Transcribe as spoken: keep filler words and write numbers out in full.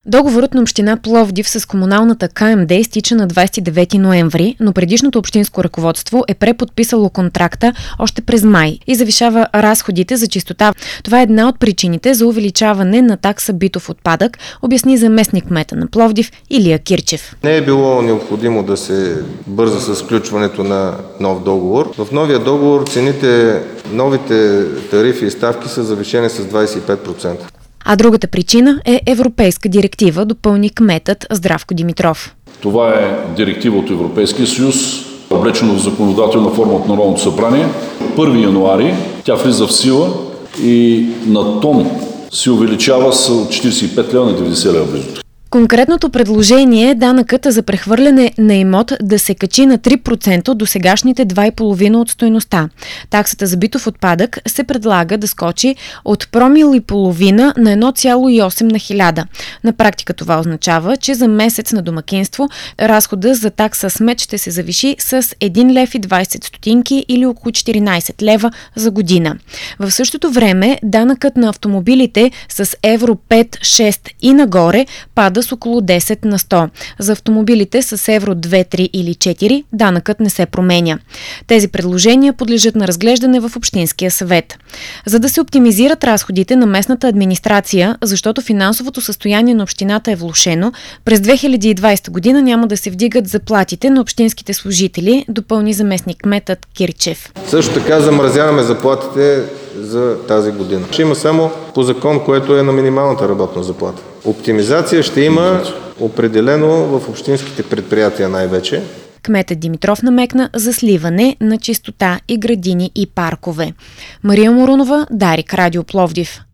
Договорът на община Пловдив с комуналната К М Д изтича на двадесет и девети ноември, но предишното общинско ръководство е преподписало контракта още през май и завишава разходите за чистота. Това е една от причините за увеличаване на такса битов отпадък, обясни заместник-кмета на Пловдив Илия Кирчев. Не е било необходимо да се бърза с включването на нов договор. В новия договор цените, новите тарифи и ставки са завишени с двадесет и пет процента. А другата причина е европейска директива, допълни кметът Здравко Димитров. Това е директива от Европейския съюз, облечена в законодателна форма от Народното събрание. първи януари тя влиза в сила и на тон се увеличава с от четиридесет и пет лева на деветдесет лева близо. Конкретното предложение е данъкът за прехвърляне на имот да се качи на три процента от досегашните два и половина от стойността. Таксата за битов отпадък се предлага да скочи от промил и половина на едно цяло и осем на хиляда. На практика това означава, че за месец на домакинство разхода за такса смет ще се завиши с един лев и двадесет стотинки или около четиринадесет лева за година. В същото време данъкът на автомобилите с евро пет шест и нагоре пада с около десет на сто. За автомобилите с евро две, три или четири данъкът не се променя. Тези предложения подлежат на разглеждане в Общинския съвет. За да се оптимизират разходите на местната администрация, защото финансовото състояние на общината е влошено, през две хиляди и двадесета година няма да се вдигат заплатите на общинските служители, допълни заместник-кметът Кирчев. Също така замразяваме заплатите за тази година. Ще има само по закон, което е на минималната работна заплата. Оптимизация ще има определено в общинските предприятия най-вече. Кметът Димитров намекна за сливане на чистота и градини и паркове. Мария Морунова, Дарик, Радио Пловдив.